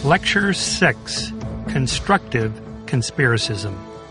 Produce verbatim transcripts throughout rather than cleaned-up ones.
Lecture six, Constructive Conspiracism.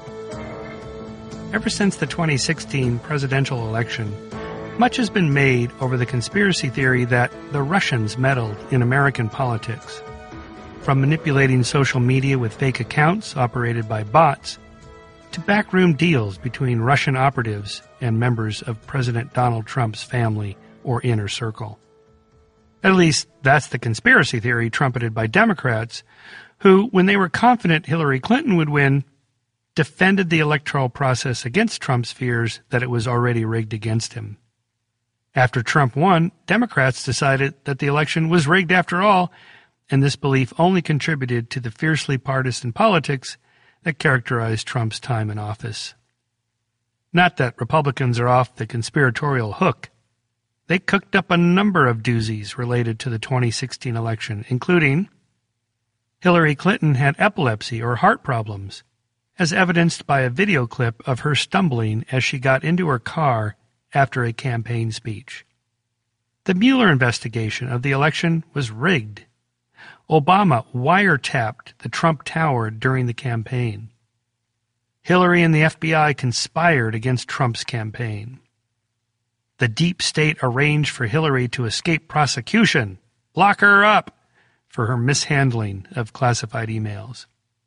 Ever since the twenty sixteen presidential election, much has been made over the conspiracy theory that the Russians meddled in American politics. From manipulating social media with fake accounts operated by bots, to backroom deals between Russian operatives and members of President Donald Trump's family or inner circle. At least, that's the conspiracy theory trumpeted by Democrats, who, when they were confident Hillary Clinton would win, defended the electoral process against Trump's fears that it was already rigged against him. After Trump won, Democrats decided that the election was rigged after all, and this belief only contributed to the fiercely partisan politics that characterized Trump's time in office. Not that Republicans are off the conspiratorial hook. They cooked up a number of doozies related to the twenty sixteen election, including Hillary Clinton had epilepsy or heart problems, as evidenced by a video clip of her stumbling as she got into her car after a campaign speech. The Mueller investigation of the election was rigged. Obama wiretapped the Trump Tower during the campaign. Hillary and the F B I conspired against Trump's campaign. The deep state arranged for Hillary to escape prosecution, lock her up, for her mishandling of classified emails.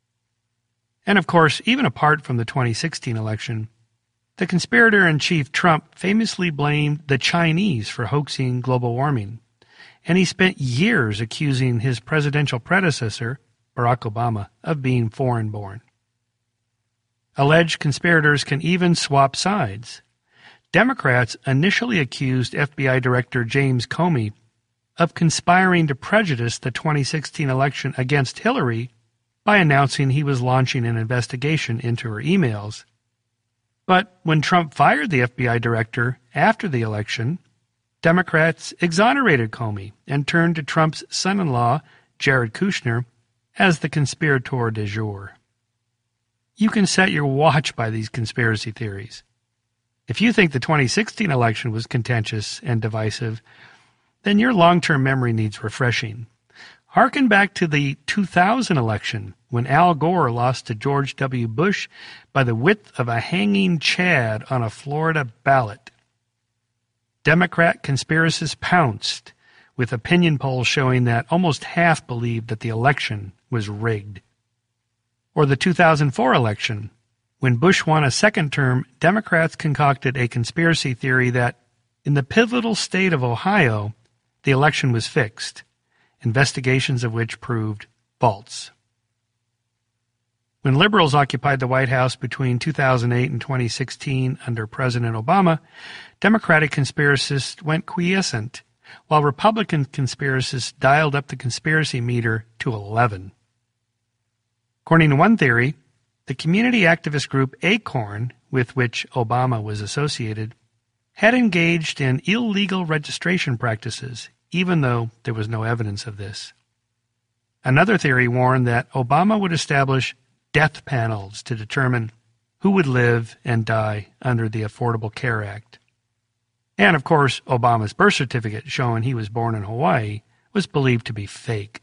And of course, even apart from the twenty sixteen election, the conspirator-in-chief Trump famously blamed the Chinese for hoaxing global warming, and he spent years accusing his presidential predecessor, Barack Obama, of being foreign-born. Alleged conspirators can even swap sides. Democrats initially accused F B I Director James Comey of conspiring to prejudice the twenty sixteen election against Hillary by announcing he was launching an investigation into her emails. But when Trump fired the F B I director after the election, Democrats exonerated Comey and turned to Trump's son-in-law, Jared Kushner, as the conspirator du jour. You can set your watch by these conspiracy theories. If you think the twenty sixteen election was contentious and divisive, then your long-term memory needs refreshing. Harken back to the two thousand election, when Al Gore lost to George W. Bush by the width of a hanging chad on a Florida ballot. Democrat conspiracists pounced, with opinion polls showing that almost half believed that the election was rigged. Or the two thousand four election, when Bush won a second term, Democrats concocted a conspiracy theory that, in the pivotal state of Ohio, the election was fixed, investigations of which proved false. When liberals occupied the White House between two thousand eight and twenty sixteen under President Obama, Democratic conspiracists went quiescent, while Republican conspiracists dialed up the conspiracy meter to eleven. According to one theory, the community activist group ACORN, with which Obama was associated, had engaged in illegal registration practices, even though there was no evidence of this. Another theory warned that Obama would establish death panels to determine who would live and die under the Affordable Care Act. And, of course, Obama's birth certificate showing he was born in Hawaii was believed to be fake.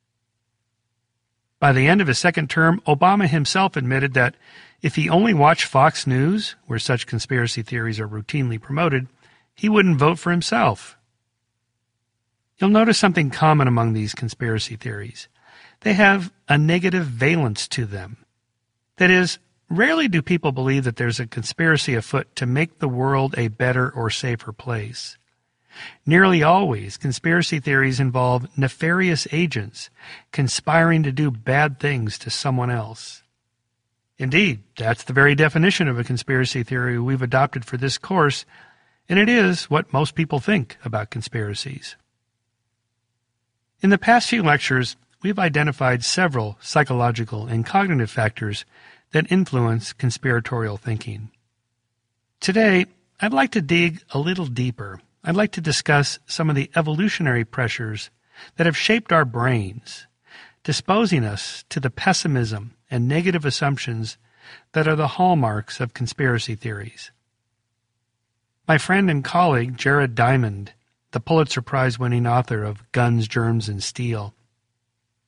By the end of his second term, Obama himself admitted that if he only watched Fox News, where such conspiracy theories are routinely promoted, he wouldn't vote for himself. You'll notice something common among these conspiracy theories. They have a negative valence to them. That is, rarely do people believe that there's a conspiracy afoot to make the world a better or safer place. Nearly always, conspiracy theories involve nefarious agents conspiring to do bad things to someone else. Indeed, that's the very definition of a conspiracy theory we've adopted for this course, and it is what most people think about conspiracies. In the past few lectures, we've identified several psychological and cognitive factors that influence conspiratorial thinking. Today, I'd like to dig a little deeper. I'd like to discuss some of the evolutionary pressures that have shaped our brains, disposing us to the pessimism and negative assumptions that are the hallmarks of conspiracy theories. My friend and colleague Jared Diamond, the Pulitzer Prize-winning author of Guns, Germs, and Steel,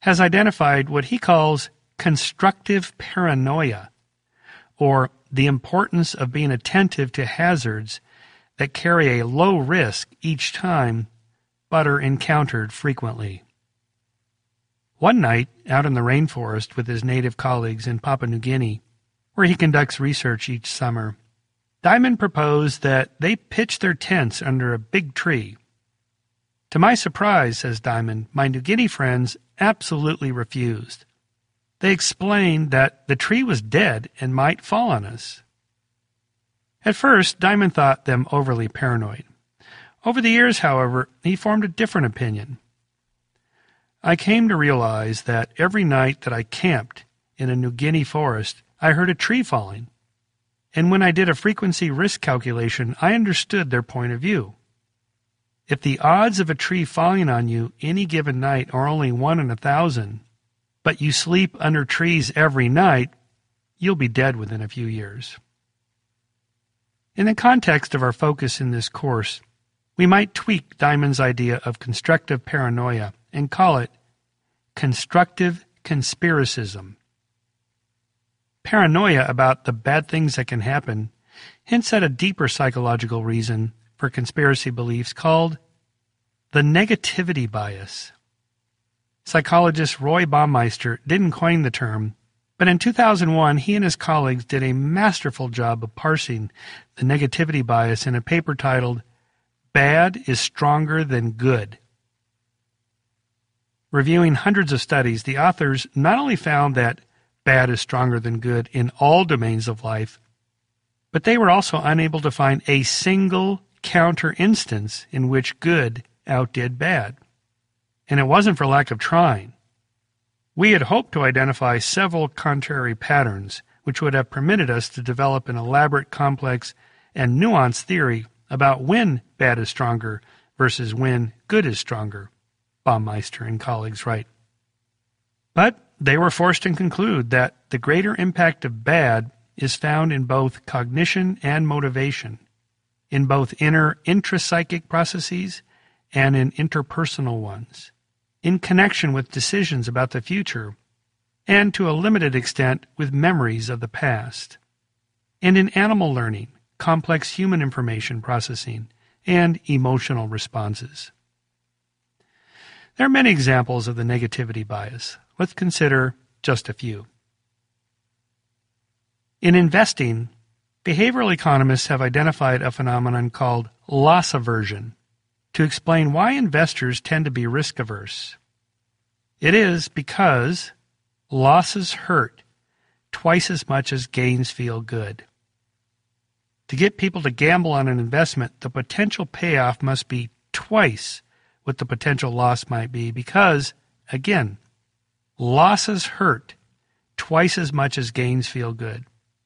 has identified what he calls constructive paranoia, or the importance of being attentive to hazards that carry a low risk each time but are encountered frequently. One night, out in the rainforest with his native colleagues in Papua New Guinea, where he conducts research each summer, Diamond proposed that they pitch their tents under a big tree. To my surprise, says Diamond, my New Guinea friends absolutely refused. They explained that the tree was dead and might fall on us. At first, Diamond thought them overly paranoid. Over the years, however, he formed a different opinion. I came to realize that every night that I camped in a New Guinea forest, I heard a tree falling. And when I did a frequency risk calculation, I understood their point of view. If the odds of a tree falling on you any given night are only one in a thousand, but you sleep under trees every night, you'll be dead within a few years. In the context of our focus in this course, we might tweak Diamond's idea of constructive paranoia and call it constructive conspiracism. Paranoia about the bad things that can happen hints at a deeper psychological reason for conspiracy beliefs called the negativity bias. Psychologist Roy Baumeister didn't coin the term, but in two thousand one he and his colleagues did a masterful job of parsing the negativity bias in a paper titled Bad is Stronger Than Good. Reviewing hundreds of studies, the authors not only found that bad is stronger than good in all domains of life, but they were also unable to find a single counter instance in which good outdid bad. And it wasn't for lack of trying. We had hoped to identify several contrary patterns, which would have permitted us to develop an elaborate, complex, and nuanced theory about when bad is stronger versus when good is stronger, Baumeister and colleagues write. But they were forced to conclude that the greater impact of bad is found in both cognition and motivation, in both inner intrapsychic processes and in interpersonal ones, in connection with decisions about the future, and to a limited extent with memories of the past, and in animal learning, complex human information processing, and emotional responses. There are many examples of the negativity bias. Let's consider just a few. In investing, behavioral economists have identified a phenomenon called loss aversion to explain why investors tend to be risk-averse. It is because losses hurt twice as much as gains feel good. To get people to gamble on an investment, the potential payoff must be twice what the potential loss might be because, again, losses hurt twice as much as gains feel good.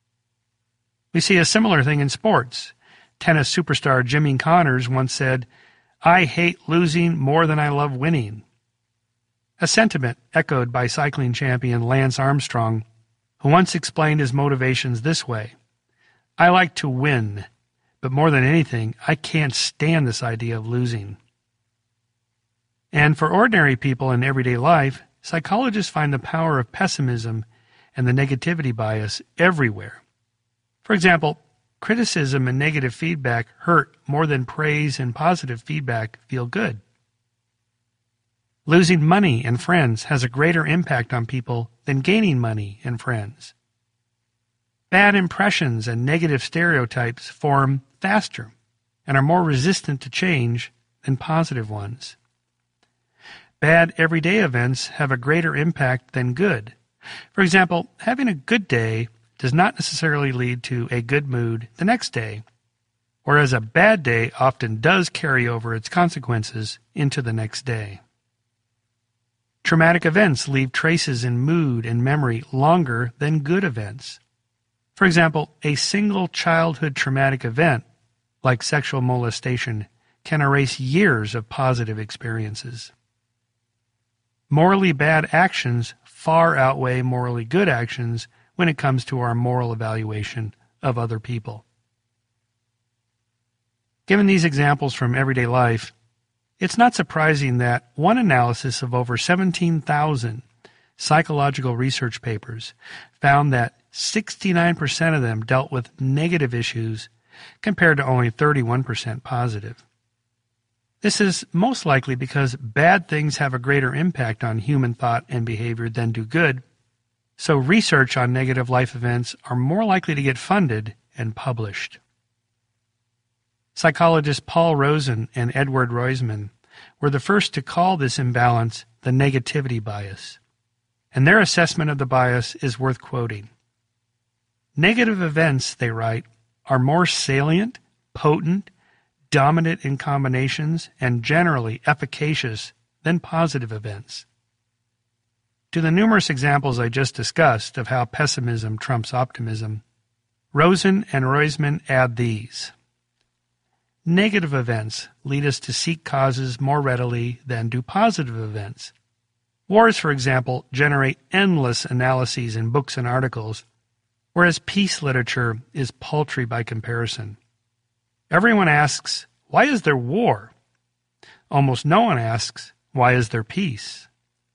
We see a similar thing in sports. Tennis superstar Jimmy Connors once said, "I hate losing more than I love winning." A sentiment echoed by cycling champion Lance Armstrong, who once explained his motivations this way: "I like to win, but more than anything, I can't stand this idea of losing." And for ordinary people in everyday life, psychologists find the power of pessimism and the negativity bias everywhere. For example, criticism and negative feedback hurt more than praise and positive feedback feel good. Losing money and friends has a greater impact on people than gaining money and friends. Bad impressions and negative stereotypes form faster and are more resistant to change than positive ones. Bad everyday events have a greater impact than good. For example, having a good day does not necessarily lead to a good mood the next day, whereas a bad day often does carry over its consequences into the next day. Traumatic events leave traces in mood and memory longer than good events. For example, a single childhood traumatic event, like sexual molestation, can erase years of positive experiences. Morally bad actions far outweigh morally good actions when it comes to our moral evaluation of other people. Given these examples from everyday life, It's not surprising that one analysis of over seventeen thousand psychological research papers found that sixty-nine percent of them dealt with negative issues compared to only thirty-one percent positive. This is most likely because bad things have a greater impact on human thought and behavior than do good, so research on negative life events are more likely to get funded and published. Psychologists Paul Rozin and Edward Roizman were the first to call this imbalance the negativity bias, and their assessment of the bias is worth quoting. Negative events, they write, are more salient, potent, dominant in combinations, and generally efficacious than positive events. To the numerous examples I just discussed of how pessimism trumps optimism, Rozin and Roizman add these. Negative events lead us to seek causes more readily than do positive events. Wars, for example, generate endless analyses in books and articles, whereas peace literature is paltry by comparison. Everyone asks, why is there war? Almost no one asks, why is there peace?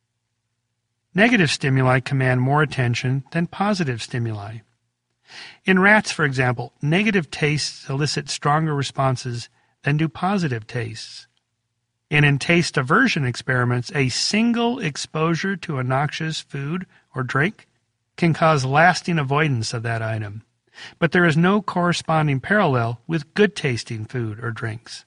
Negative stimuli command more attention than positive stimuli. In rats, for example, negative tastes elicit stronger responses than do positive tastes. And in taste aversion experiments, a single exposure to a noxious food or drink can cause lasting avoidance of that item. But there is no corresponding parallel with good-tasting food or drinks.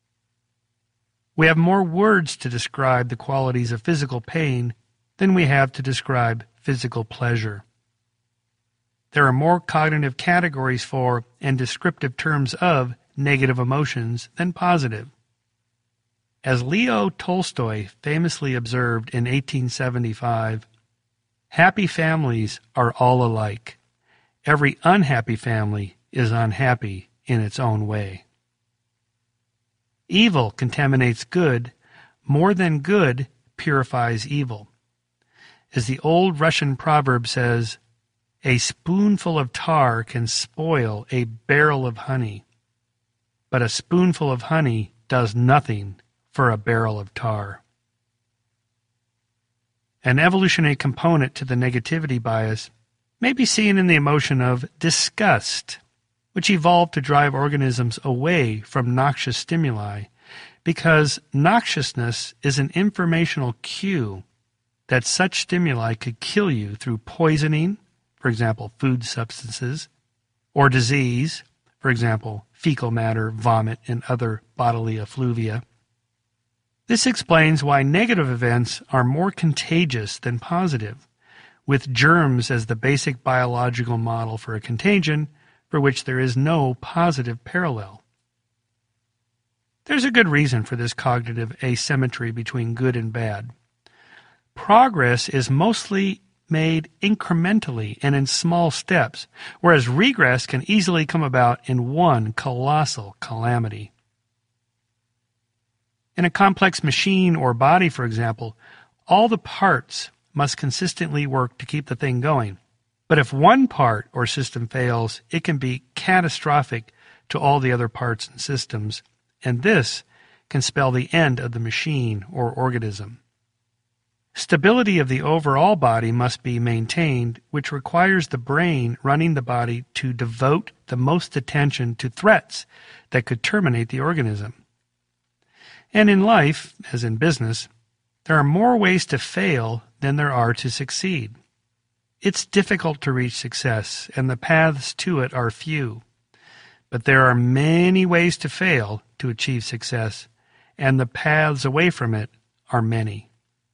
We have more words to describe the qualities of physical pain than we have to describe physical pleasure. There are more cognitive categories for and descriptive terms of negative emotions than positive. As Leo Tolstoy famously observed in eighteen seventy-five, happy families are all alike. Every unhappy family is unhappy in its own way. Evil contaminates good more than good purifies evil. As the old Russian proverb says, a spoonful of tar can spoil a barrel of honey, but a spoonful of honey does nothing for a barrel of tar. An evolutionary component to the negativity bias may be seen in the emotion of disgust, which evolved to drive organisms away from noxious stimuli because noxiousness is an informational cue that such stimuli could kill you through poisoning, for example, food substances, or disease, for example, fecal matter, vomit, and other bodily effluvia. This explains why negative events are more contagious than positive, with germs as the basic biological model for a contagion for which there is no positive parallel. There's a good reason for this cognitive asymmetry between good and bad. Progress is mostly made incrementally and in small steps, whereas regress can easily come about in one colossal calamity. In a complex machine or body, for example, all the parts must consistently work to keep the thing going. But if one part or system fails, it can be catastrophic to all the other parts and systems, and this can spell the end of the machine or organism. Stability of the overall body must be maintained, which requires the brain running the body to devote the most attention to threats that could terminate the organism. And in life, as in business, there are more ways to fail than there are to succeed. It's difficult to reach success, and the paths to it are few. But there are many ways to fail to achieve success, and the paths away from it are many.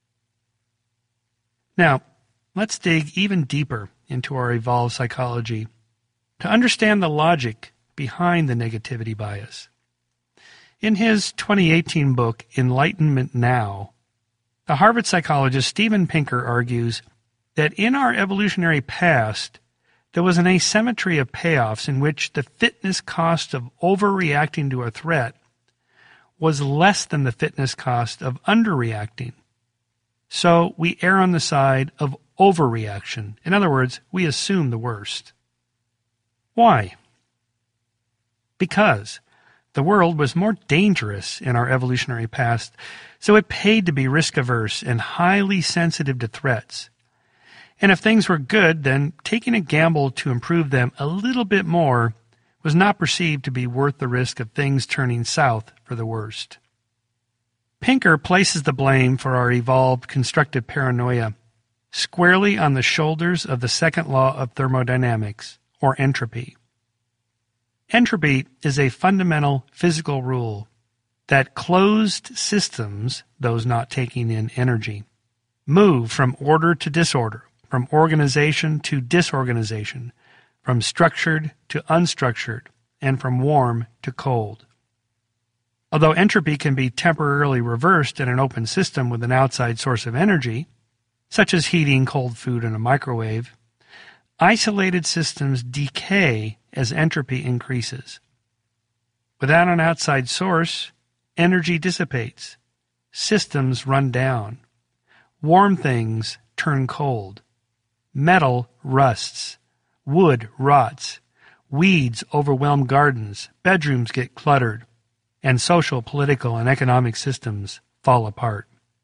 Now, let's dig even deeper into our evolved psychology to understand the logic behind the negativity bias. In his twenty eighteen book, Enlightenment Now, the Harvard psychologist Steven Pinker argues that in our evolutionary past, there was an asymmetry of payoffs in which the fitness cost of overreacting to a threat was less than the fitness cost of underreacting. So we err on the side of overreaction. In other words, we assume the worst. Why? Because The world was more dangerous in our evolutionary past, so it paid to be risk-averse and highly sensitive to threats. And if things were good, then taking a gamble to improve them a little bit more was not perceived to be worth the risk of things turning south for the worst. Pinker places the blame for our evolved constructive paranoia squarely on the shoulders of the second law of thermodynamics, or entropy. Entropy is a fundamental physical rule that closed systems, those not taking in energy, move from order to disorder, from organization to disorganization, from structured to unstructured, and from warm to cold. Although entropy can be temporarily reversed in an open system with an outside source of energy, such as heating cold food in a microwave, isolated systems decay as entropy increases. Without an outside source, energy dissipates. Systems run down. Warm things turn cold. Metal rusts. Wood rots. Weeds overwhelm gardens. Bedrooms get cluttered. And social, political, and economic systems fall apart.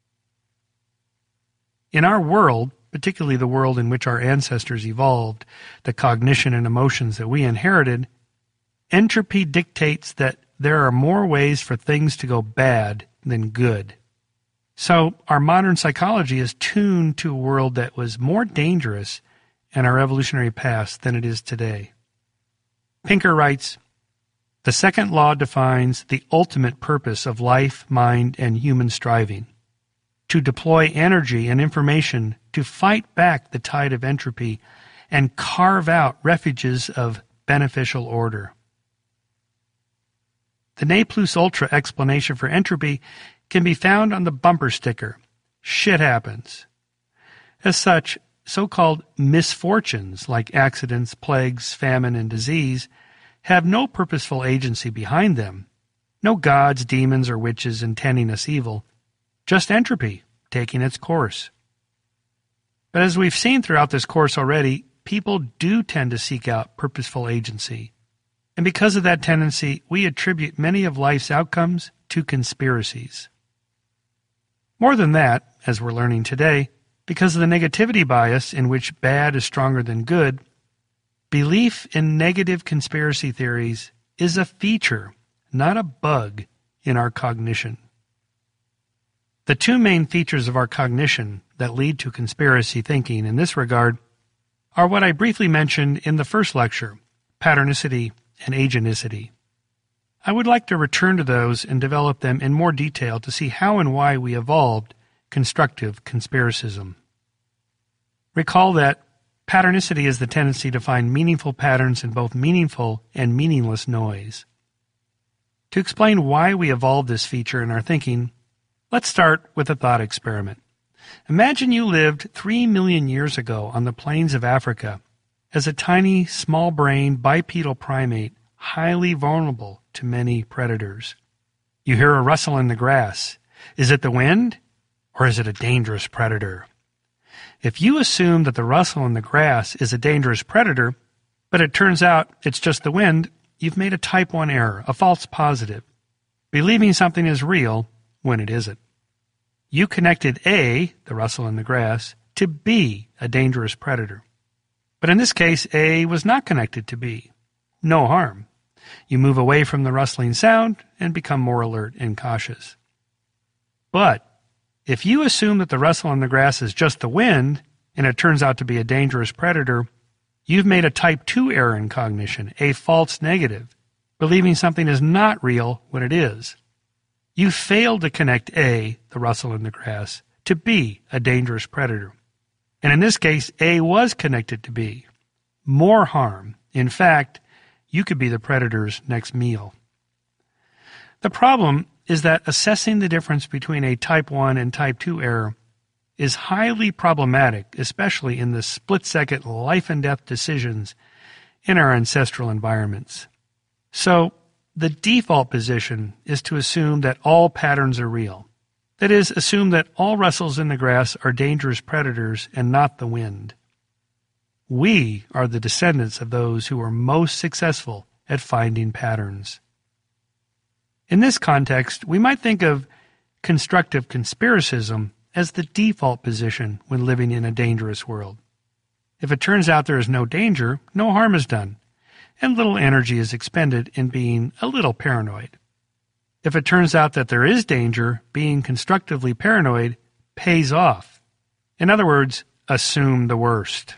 In our world, particularly the world in which our ancestors evolved, the cognition and emotions that we inherited, entropy dictates that there are more ways for things to go bad than good. So our modern psychology is tuned to a world that was more dangerous in our evolutionary past than it is today. Pinker writes, "The second law defines the ultimate purpose of life, mind, and human striving: to deploy energy and information to fight back the tide of entropy and carve out refuges of beneficial order." The ne plus ultra explanation for entropy can be found on the bumper sticker, "Shit happens." As such, so-called misfortunes like accidents, plagues, famine, and disease have no purposeful agency behind them, no gods, demons, or witches intending us evil, just entropy taking its course. But as we've seen throughout this course already, people do tend to seek out purposeful agency. And because of that tendency, we attribute many of life's outcomes to conspiracies. More than that, as we're learning today, because of the negativity bias in which bad is stronger than good, belief in negative conspiracy theories is a feature, not a bug, in our cognition. The two main features of our cognition that lead to conspiracy thinking in this regard are what I briefly mentioned in the first lecture, patternicity and agenticity. I would like to return to those and develop them in more detail to see how and why we evolved constructive conspiracism. Recall that patternicity is the tendency to find meaningful patterns in both meaningful and meaningless noise. To explain why we evolved this feature in our thinking, let's start with a thought experiment. Imagine you lived three million years ago on the plains of Africa as a tiny, small-brained bipedal primate, highly vulnerable to many predators. You hear a rustle in the grass. Is it the wind, or is it a dangerous predator? If you assume that the rustle in the grass is a dangerous predator, but it turns out it's just the wind, you've made a type one error, a false positive, believing something is real when it isn't. You connected A, the rustle in the grass, to B, a dangerous predator. But in this case, A was not connected to B. No harm. You move away from the rustling sound and become more alert and cautious. But if you assume that the rustle in the grass is just the wind, and it turns out to be a dangerous predator, you've made a type two error in cognition, a false negative, believing something is not real when it is. You failed to connect A, the rustle in the grass, to B, a dangerous predator. And in this case, A was connected to B. More harm. In fact, you could be the predator's next meal. The problem is that assessing the difference between a type one and type two error is highly problematic, especially in the split-second life-and-death decisions in our ancestral environments. So, the default position is to assume that all patterns are real. That is, assume that all rustles in the grass are dangerous predators and not the wind. We are the descendants of those who were most successful at finding patterns. In this context, we might think of constructive conspiracism as the default position when living in a dangerous world. If it turns out there is no danger, no harm is done, and little energy is expended in being a little paranoid. If it turns out that there is danger, being constructively paranoid pays off. In other words, assume the worst.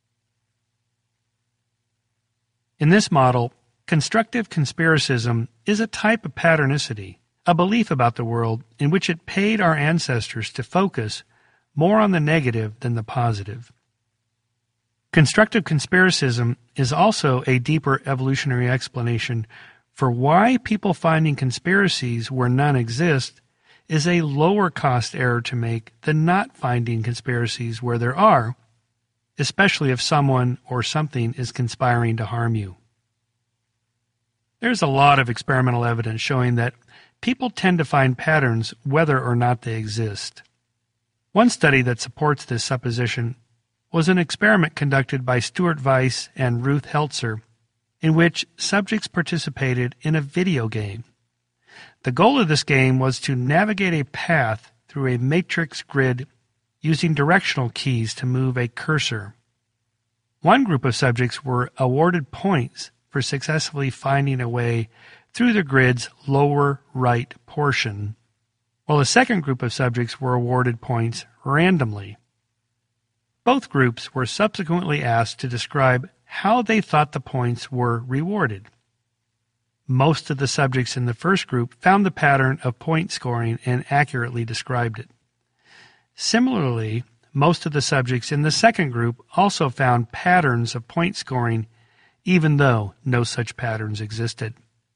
In this model, constructive conspiracism is a type of patternicity, a belief about the world in which it paid our ancestors to focus more on the negative than the positive. Constructive conspiracism is also a deeper evolutionary explanation for why people finding conspiracies where none exist is a lower cost error to make than not finding conspiracies where there are, especially if someone or something is conspiring to harm you. There's a lot of experimental evidence showing that people tend to find patterns whether or not they exist. One study that supports this supposition was an experiment conducted by Stuart Weiss and Ruth Heltzer, in which subjects participated in a video game. The goal of this game was to navigate a path through a matrix grid using directional keys to move a cursor. One group of subjects were awarded points for successfully finding a way through the grid's lower right portion, while a second group of subjects were awarded points randomly. Both groups were subsequently asked to describe how they thought the points were rewarded. Most of the subjects in the first group found the pattern of point scoring and accurately described it. Similarly, most of the subjects in the second group also found patterns of point scoring, even though no such patterns existed.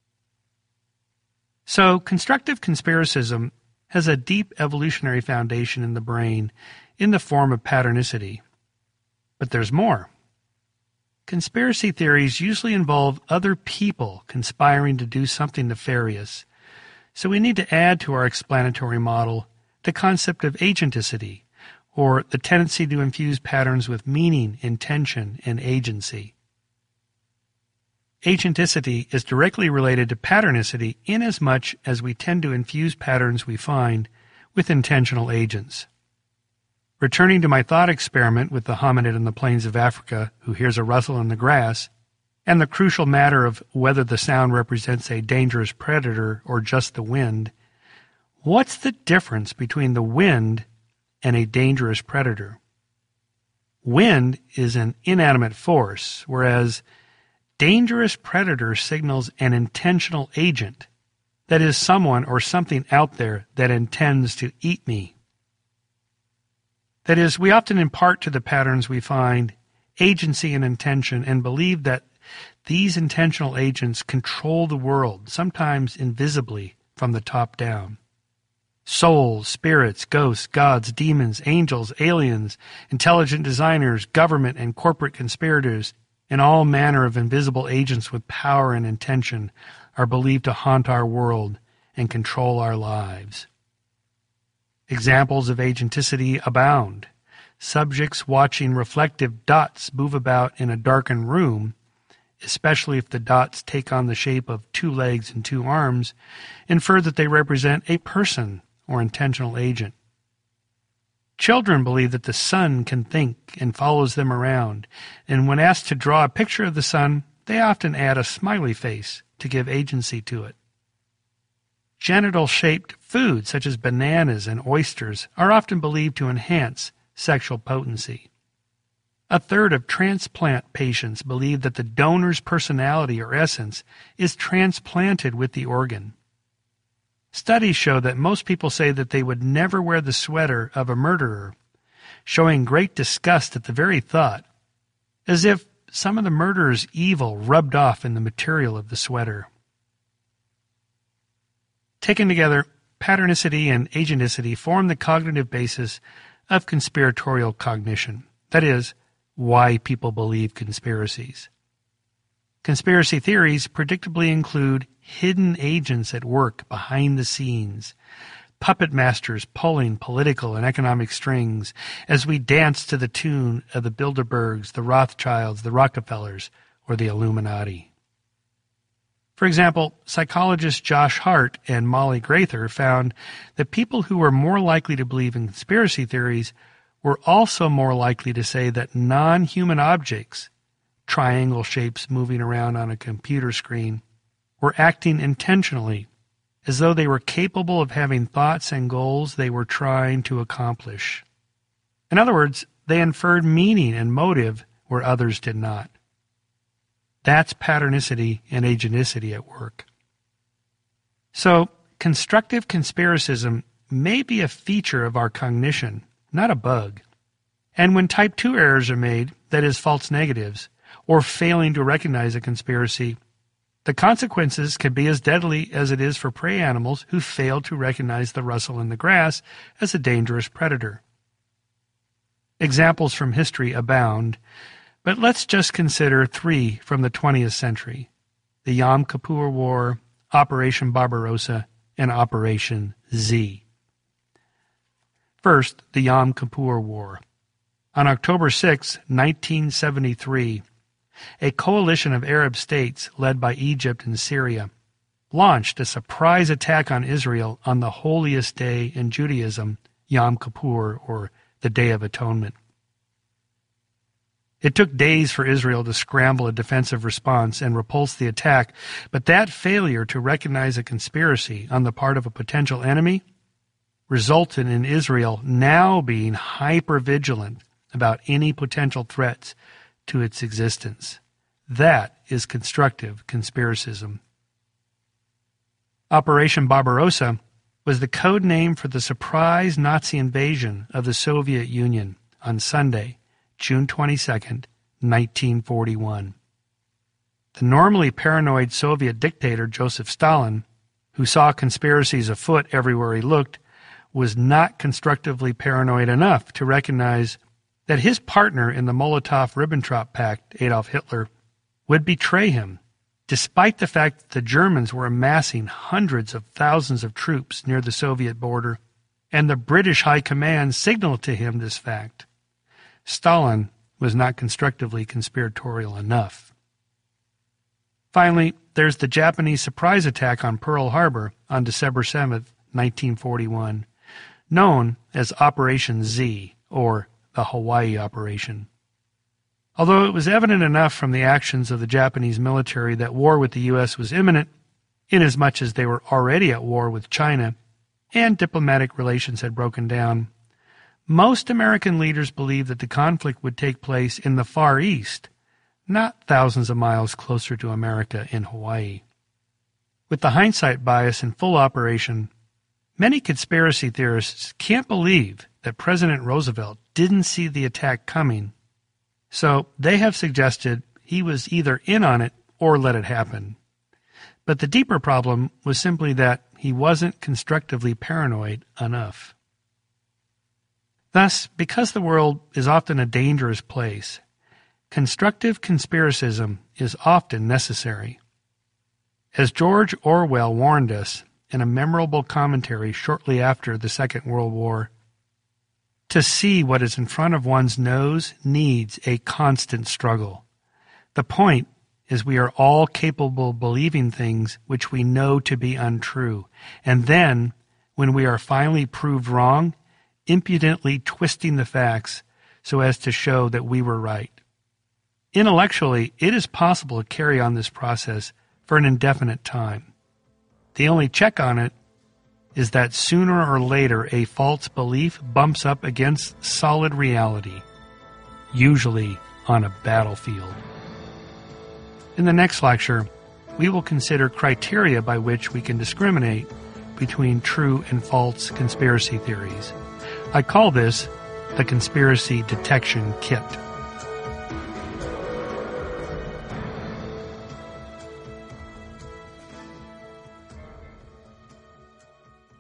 So, constructive conspiracism has a deep evolutionary foundation in the brain in the form of patternicity. But there's more. Conspiracy theories usually involve other people conspiring to do something nefarious, so we need to add to our explanatory model the concept of agenticity, or the tendency to infuse patterns with meaning, intention, and agency. Agenticity is directly related to patternicity inasmuch as we tend to infuse patterns we find with intentional agents. Returning to my thought experiment with the hominid in the plains of Africa who hears a rustle in the grass, and the crucial matter of whether the sound represents a dangerous predator or just the wind, what's the difference between the wind and a dangerous predator? Wind is an inanimate force, whereas dangerous predator signals an intentional agent, that is, someone or something out there that intends to eat me. That is, we often impart to the patterns we find agency and intention and believe that these intentional agents control the world, sometimes invisibly from the top down. Souls, spirits, ghosts, gods, demons, angels, aliens, intelligent designers, government and corporate conspirators, and all manner of invisible agents with power and intention are believed to haunt our world and control our lives. Examples of agenticity abound. Subjects watching reflective dots move about in a darkened room, especially if the dots take on the shape of two legs and two arms, infer that they represent a person or intentional agent. Children believe that the sun can think and follows them around, and when asked to draw a picture of the sun, they often add a smiley face to give agency to it. Genital-shaped foods such as bananas and oysters are often believed to enhance sexual potency. A third of transplant patients believe that the donor's personality or essence is transplanted with the organ. Studies show that most people say that they would never wear the sweater of a murderer, showing great disgust at the very thought, as if some of the murderer's evil rubbed off in the material of the sweater. Taken together, patternicity and agenticity form the cognitive basis of conspiratorial cognition, that is, why people believe conspiracies. Conspiracy theories predictably include hidden agents at work behind the scenes, puppet masters pulling political and economic strings as we dance to the tune of the Bilderbergs, the Rothschilds, the Rockefellers, or the Illuminati. For example, psychologists Josh Hart and Molly Grather found that people who were more likely to believe in conspiracy theories were also more likely to say that non-human objects, triangle shapes moving around on a computer screen, were acting intentionally, as though they were capable of having thoughts and goals they were trying to accomplish. In other words, they inferred meaning and motive where others did not. That's patternicity and agenticity at work. So, constructive conspiracism may be a feature of our cognition, not a bug. And when type two errors are made, that is, false negatives, or failing to recognize a conspiracy, the consequences can be as deadly as it is for prey animals who fail to recognize the rustle in the grass as a dangerous predator. Examples from history abound, but let's just consider three from the twentieth century: the Yom Kippur War, Operation Barbarossa, and Operation Z. First, the Yom Kippur War. On October sixth, nineteen seventy-three, a coalition of Arab states led by Egypt and Syria launched a surprise attack on Israel on the holiest day in Judaism, Yom Kippur, or the Day of Atonement. It took days for Israel to scramble a defensive response and repulse the attack, but that failure to recognize a conspiracy on the part of a potential enemy resulted in Israel now being hyper-vigilant about any potential threats to its existence. That is constructive conspiracism. Operation Barbarossa was the code name for the surprise Nazi invasion of the Soviet Union on Sunday, June twenty-second, nineteen forty-one. The normally paranoid Soviet dictator Joseph Stalin, who saw conspiracies afoot everywhere he looked, was not constructively paranoid enough to recognize that his partner in the Molotov-Ribbentrop Pact, Adolf Hitler, would betray him, despite the fact that the Germans were amassing hundreds of thousands of troops near the Soviet border, and the British High Command signaled to him this fact. Stalin was not constructively conspiratorial enough. Finally, there's the Japanese surprise attack on Pearl Harbor on December seventh, nineteen forty-one, known as Operation Z, or the Hawaii Operation. Although it was evident enough from the actions of the Japanese military that war with the U S was imminent, inasmuch as they were already at war with China, and diplomatic relations had broken down, most American leaders believed that the conflict would take place in the Far East, not thousands of miles closer to America in Hawaii. With the hindsight bias in full operation, many conspiracy theorists can't believe that President Roosevelt didn't see the attack coming, so they have suggested he was either in on it or let it happen. But the deeper problem was simply that he wasn't constructively paranoid enough. Thus, because the world is often a dangerous place, constructive conspiracism is often necessary. As George Orwell warned us in a memorable commentary shortly after the Second World War, to see what is in front of one's nose needs a constant struggle. The point is we are all capable of believing things which we know to be untrue, and then, when we are finally proved wrong, impudently twisting the facts so as to show that we were right. Intellectually, it is possible to carry on this process for an indefinite time. The only check on it is that sooner or later a false belief bumps up against solid reality, usually on a battlefield. In the next lecture, we will consider criteria by which we can discriminate between true and false conspiracy theories. I call this the Conspiracy Detection Kit.